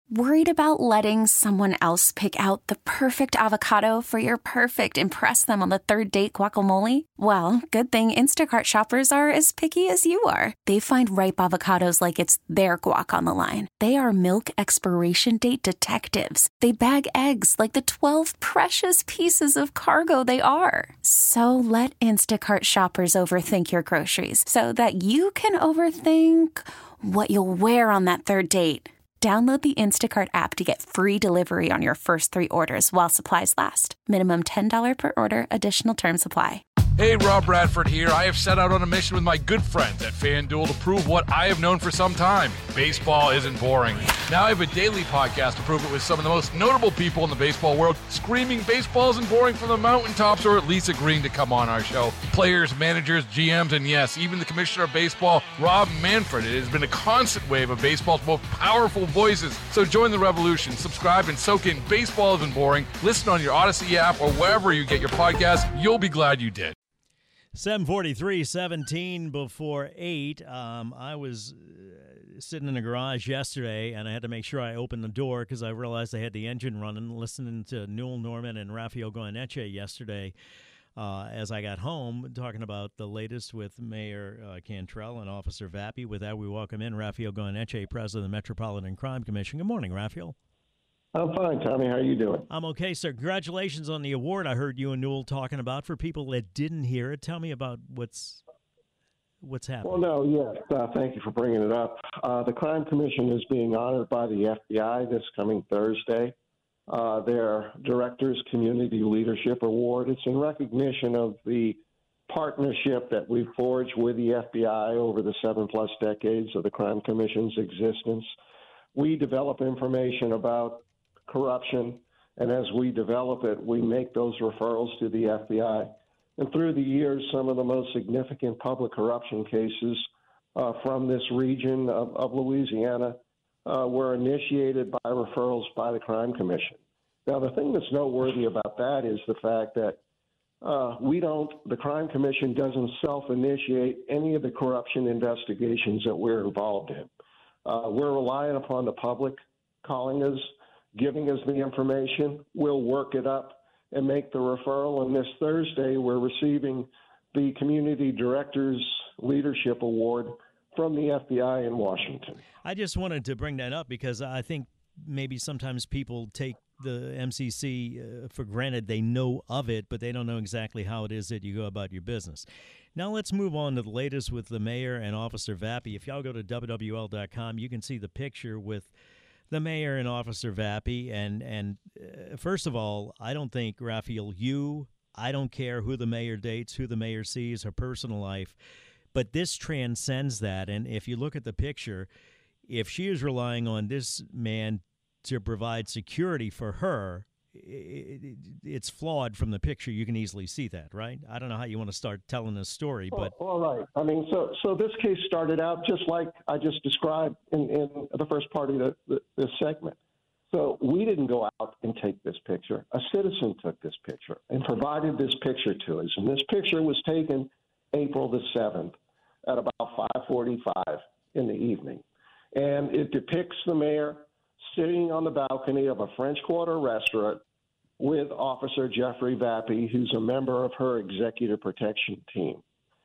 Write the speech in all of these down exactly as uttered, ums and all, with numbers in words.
Worried about letting someone else pick out the perfect avocado for your perfect impress them on the third date guacamole? Well, good thing Instacart shoppers are as picky as you are. They find ripe avocados like it's their guac on the line. They are milk expiration date detectives. They bag eggs like the twelve precious pieces of cargo they are. So let Instacart shoppers overthink your groceries so that you can overthink what you'll wear on that third date. Download the Instacart app to get free delivery on your first three orders while supplies last. Minimum ten dollars per order. Additional terms apply. Hey, Rob Bradford here. I have set out on a mission with my good friends at FanDuel to prove what I have known for some time. Baseball isn't boring. Now I have a daily podcast to prove it with some of the most notable people in the baseball world, screaming baseball isn't boring from the mountaintops, or at least agreeing to come on our show. Players, managers, G Ms, and yes, even the commissioner of baseball, Rob Manfred. It has been a constant wave of baseball's most powerful voices. So join the revolution. Subscribe and soak in Baseball Isn't Boring. Listen on your Odyssey app or wherever you get your podcasts. You'll be glad you did. seven forty-three, seventeen before eight. Um, I was uh, sitting in the garage yesterday, and I had to make sure I opened the door because I realized I had the engine running, listening to Newell Norman and Rafael Goyeneche yesterday uh, as I got home, talking about the latest with Mayor uh, Cantrell and Officer Vappy. With that, we welcome in Rafael Goyeneche, President of the Metropolitan Crime Commission. Good morning, Rafael. I'm fine, Tommy. How are you doing? I'm okay, sir. Congratulations on the award I heard you and Newell talking about. For people that didn't hear it, tell me about what's what's happening. Well, no, yes. Uh, thank you for bringing it up. Uh, the Crime Commission is being honored by the F B I this coming Thursday. Uh, their Director's Community Leadership Award. It's in recognition of the partnership that we've forged with the F B I over the seven-plus decades of the Crime Commission's existence. We develop information about corruption, and as we develop it, we make those referrals to the F B I. And through the years, some of the most significant public corruption cases uh, from this region of, of Louisiana uh, were initiated by referrals by the Crime Commission. Now, the thing that's noteworthy about that is the fact that uh, we don't, the Crime Commission doesn't self-initiate any of the corruption investigations that we're involved in. Uh, we're relying upon the public calling us, giving us the information. We'll work it up and make the referral. And this Thursday, we're receiving the Community Directors Leadership Award from the F B I in Washington. I just wanted to bring that up because I think maybe sometimes people take the M C C uh, for granted. They know of it, but they don't know exactly how it is that you go about your business. Now let's move on to the latest with the mayor and Officer Vappy. If y'all go to W W L dot com, you can see the picture with the mayor and Officer Vappy. And, and uh, first of all, I don't think, Raphael, you, I don't care who the mayor dates, who the mayor sees, her personal life, but this transcends that. And if you look at the picture, if she is relying on this man to provide security for her, it, it, it's flawed from the picture. You can easily see that, right? I don't know how you want to start telling this story, but well, all right. I mean, so so this case started out just like I just described in, in the first part of the, the, this segment. So we didn't go out and take this picture. A citizen took this picture and provided this picture to us. And this picture was taken April the seventh at about five forty-five in the evening. And it depicts the mayor sitting on the balcony of a French Quarter restaurant with Officer Jeffrey Vappy, who's a member of her executive protection team.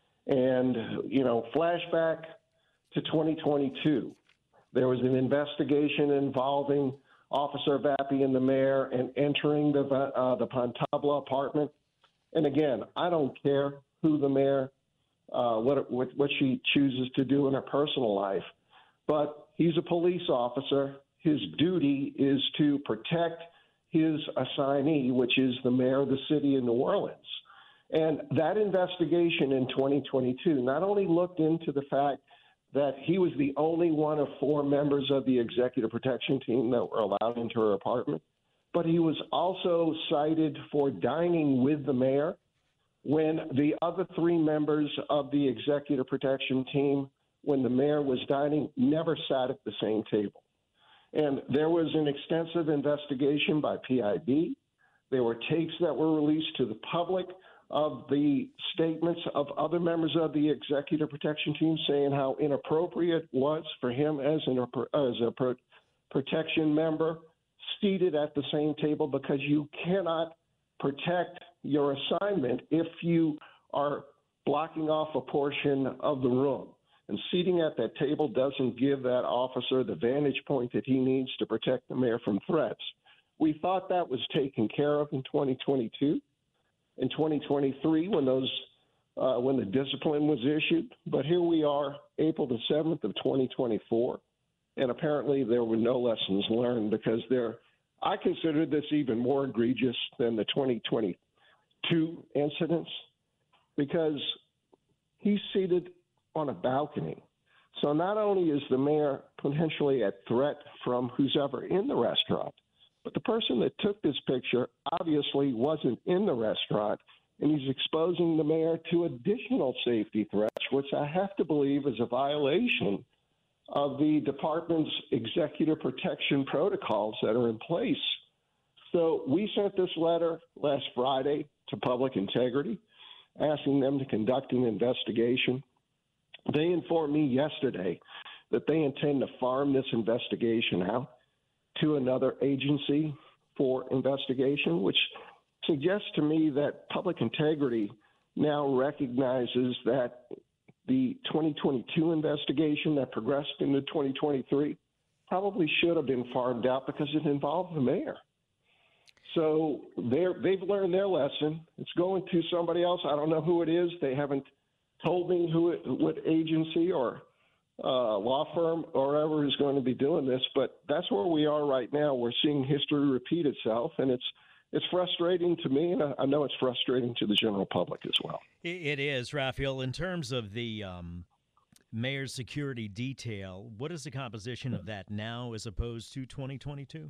And, you know, flashback to twenty twenty-two, there was an investigation involving Officer Vappy and the mayor and entering the, uh, the Pontabla apartment. And again, I don't care who the mayor, uh, what, what, what she chooses to do in her personal life, but he's a police officer. His duty is to protect his assignee, which is the mayor of the city of New Orleans. And that investigation in twenty twenty-two not only looked into the fact that he was the only one of four members of the executive protection team that were allowed into her apartment, but he was also cited for dining with the mayor when the other three members of the executive protection team, when the mayor was dining, never sat at the same table. And there was an extensive investigation by P I B. There were tapes that were released to the public of the statements of other members of the executive protection team saying how inappropriate it was for him as, an, as a protection member seated at the same table, because you cannot protect your assignment if you are blocking off a portion of the room. And seating at that table doesn't give that officer the vantage point that he needs to protect the mayor from threats. We thought that was taken care of in twenty twenty-two. In twenty twenty-three, when those uh, when the discipline was issued, but here we are, April the seventh of twenty twenty-four, and apparently there were no lessons learned, because there, I consider this even more egregious than the twenty twenty-two incidents, because he's seated on a balcony. So not only is the mayor potentially at threat from who's ever in the restaurant, but the person that took this picture obviously wasn't in the restaurant, and he's exposing the mayor to additional safety threats, which I have to believe is a violation of the department's executive protection protocols that are in place. So we sent this letter last Friday to Public Integrity, asking them to conduct an investigation. They informed me yesterday that they intend to farm this investigation out to another agency for investigation, which suggests to me that Public Integrity now recognizes that the twenty twenty-two investigation that progressed into twenty twenty-three probably should have been farmed out because it involved the mayor. So they're, they've learned their lesson. It's going to somebody else. I don't know who it is. They haven't told me who it, what agency or uh, law firm or whoever is going to be doing this, but that's where we are right now. We're seeing history repeat itself, and it's it's frustrating to me, and I know it's frustrating to the general public as well. It is, Raphael. In terms of the um, mayor's security detail, what is the composition of that now as opposed to twenty twenty-two?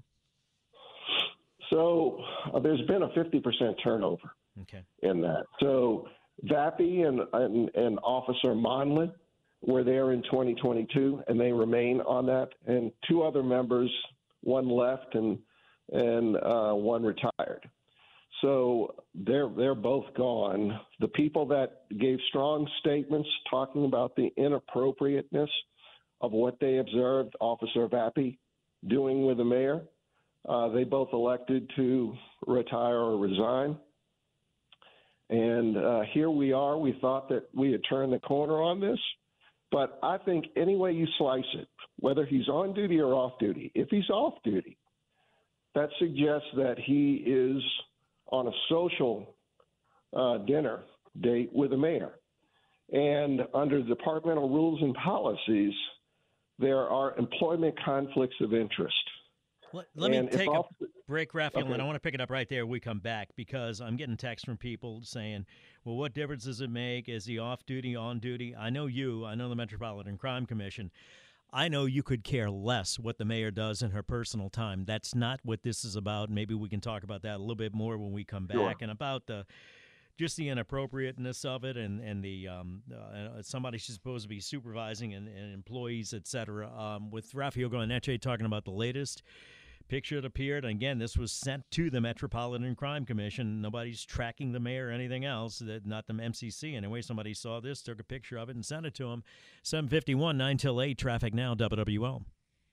So uh, there's been a fifty percent turnover okay. in that. So Vappy and, and, and Officer Monlin were there in twenty twenty-two, and they remain on that. And two other members, one left and and uh, one retired. So they're they're both gone. The people that gave strong statements talking about the inappropriateness of what they observed Officer Vappy doing with the mayor, uh, they both elected to retire or resign. And uh, here we are. We thought that we had turned the corner on this. But I think any way you slice it, whether he's on duty or off duty, if he's off duty, that suggests that he is on a social uh, dinner date with the mayor. And under departmental rules and policies, there are employment conflicts of interest. Let, let me take off- a break, Raphael, okay. and I want to pick it up right there when we come back, because I'm getting texts from people saying, well, what difference does it make? Is he off duty, on duty? I know you. I know the Metropolitan Crime Commission. I know you could care less what the mayor does in her personal time. That's not what this is about. Maybe we can talk about that a little bit more when we come back, sure. and about the just the inappropriateness of it, and, and the um, uh, somebody she's supposed to be supervising, and, and employees, et cetera. Um, with Raphael Goyeneche talking about the latest picture that appeared. And again, this was sent to the Metropolitan Crime Commission. Nobody's tracking the mayor or anything else, that not the M C C. Anyway, somebody saw this, took a picture of it, and sent it to him. seven fifty-one, nine till eight, traffic now, W W L.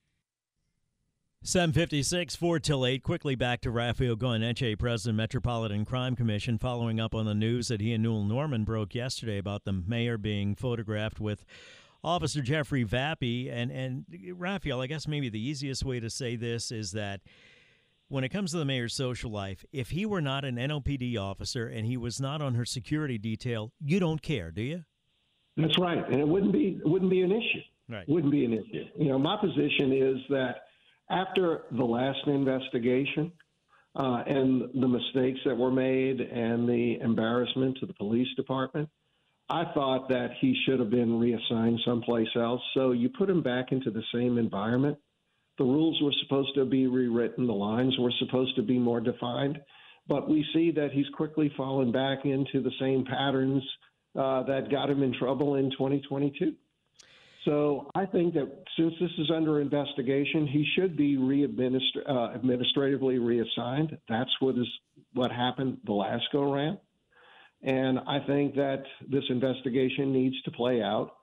seven fifty-six, four till eight. Quickly back to Raphael Goyeneche, President, Metropolitan Crime Commission, following up on the news that he and Newell Norman broke yesterday about the mayor being photographed with Officer Jeffrey Vappy. And, and Raphael, I guess maybe the easiest way to say this is that when it comes to the mayor's social life, if he were not an N O P D officer and he was not on her security detail, you don't care, do you? That's right. And it wouldn't be it wouldn't be an issue. Right. Wouldn't be an issue. You know, my position is that after the last investigation uh, and the mistakes that were made and the embarrassment to the police department, I thought that he should have been reassigned someplace else. So you put him back into the same environment. The rules were supposed to be rewritten. The lines were supposed to be more defined. But we see that he's quickly fallen back into the same patterns uh, that got him in trouble in twenty twenty-two. So I think that since this is under investigation, he should be re-administ- uh, administratively reassigned. That's what is what happened the last go-around. And I think that this investigation needs to play out.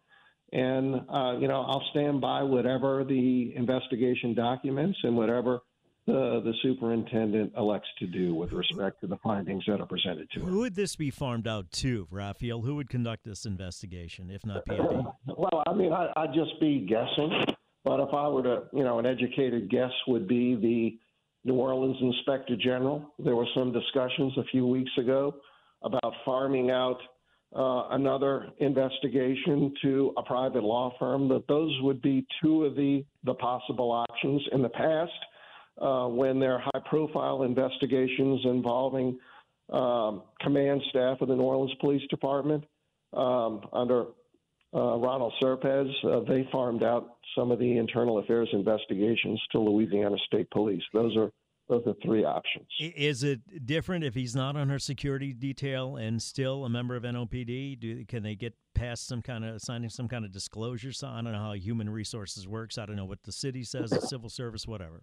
And, uh, you know, I'll stand by whatever the investigation documents and whatever the, the superintendent elects to do with respect to the findings that are presented to him. Who would this be farmed out to, Raphael? Who would conduct this investigation, if not P and D? Well, I mean, I, I'd just be guessing. But if I were to, you know, an educated guess would be the New Orleans Inspector General. There were some discussions a few weeks ago about farming out uh, another investigation to a private law firm. That those would be two of the, the possible options. In the past, uh, when there are high-profile investigations involving um, command staff of the New Orleans Police Department um, under uh, Ronald Serpez, uh, they farmed out some of the internal affairs investigations to Louisiana State Police. Those are those are three options. Is it different if he's not on her security detail and still a member of N O P D? Do can they get past some kind of signing some kind of disclosure? So I don't know how human resources works. I don't know what the city says, the civil service, whatever.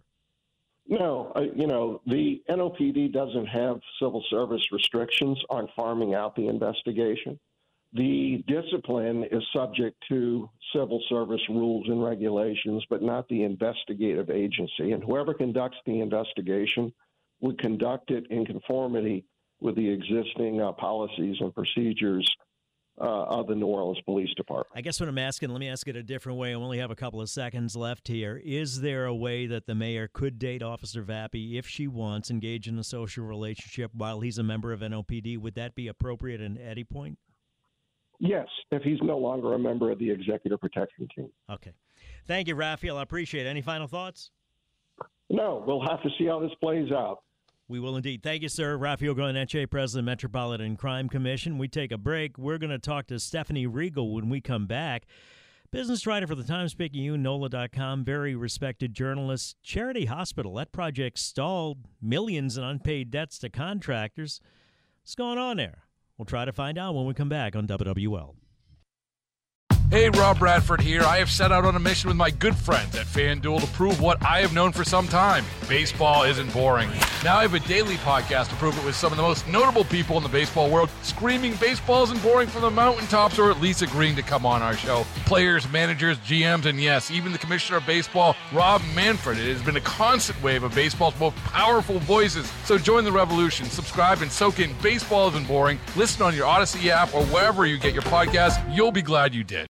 No, uh, you know, the N O P D doesn't have civil service restrictions on farming out the investigation. The discipline is subject to civil service rules and regulations, but not the investigative agency. And whoever conducts the investigation would conduct it in conformity with the existing uh, policies and procedures uh, of the New Orleans Police Department. I guess what I'm asking, let me ask it a different way. I only have a couple of seconds left here. Is there a way that the mayor could date Officer Vappy if she wants, engage in a social relationship while he's a member of N O P D? Would that be appropriate at any point? Yes, if he's no longer a member of the executive protection team. Okay. Thank you, Raphael. I appreciate it. Any final thoughts? No, we'll have to see how this plays out. We will indeed. Thank you, sir. Raphael Goyeneche, President, Metropolitan Crime Commission. We take a break. We're going to talk to Stephanie Regal when we come back. Business writer for the Times-Picayune, N O L A dot com, very respected journalist. Charity Hospital, that project stalled. Millions in unpaid debts to contractors. What's going on there? We'll try to find out when we come back on W W L. Hey, Rob Bradford here. I have set out on a mission with my good friends at FanDuel to prove what I have known for some time. Baseball isn't boring. Now I have a daily podcast to prove it with some of the most notable people in the baseball world, screaming baseball isn't boring from the mountaintops, or at least agreeing to come on our show. Players, managers, G Ms, and yes, even the commissioner of baseball, Rob Manfred. It has been a constant wave of baseball's most powerful voices. So join the revolution. Subscribe and soak in Baseball Isn't Boring. Listen on your Odyssey app or wherever you get your podcasts. You'll be glad you did.